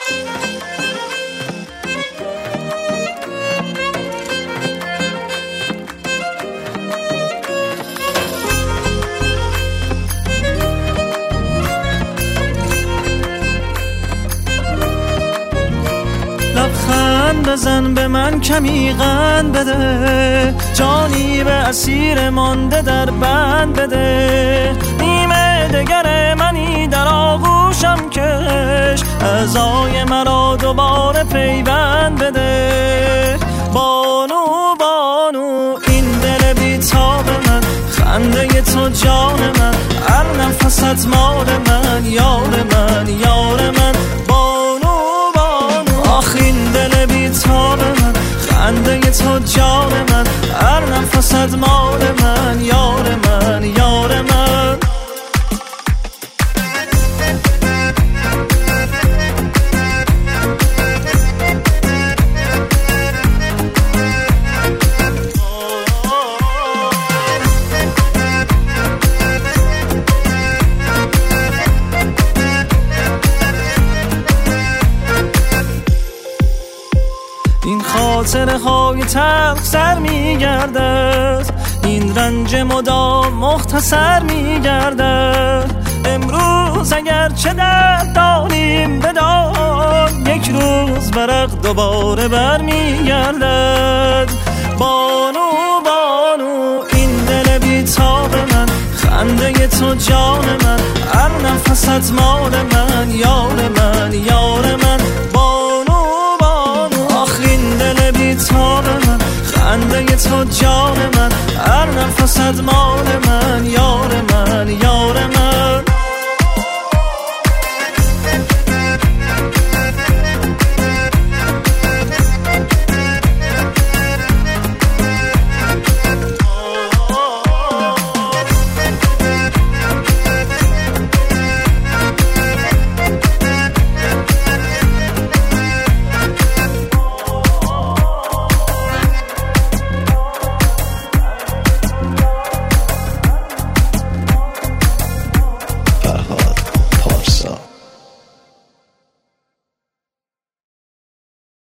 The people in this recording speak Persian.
لبخند بزن به من کمی قند بده، جانی به اسیر مانده در بند بده. نیمه دگر منی در آغوشم کش، اعضای مرا دوباره پیوند بده. بانو بانو این دل بیتاب من، خنده تو جان من، هر نفست مال من، یار من یار من. بانو بانو آخ این دل بیتاب من، خنده تو جان من، هر نفست مال من، یار من یار من. این خاطره های تلخ سر میگردد، این رنج مدام مختصر میگردد. امروز اگر چه درد داریم بدان، یک روز برق دوباره برمیگردد. بانو بانو این دل بیتاب من، خنده تو جان من، هر نفست مال من، یار من یار من. بانو بانو آخ این دل بیتاب من، خنده تو جان من، هر نفست مال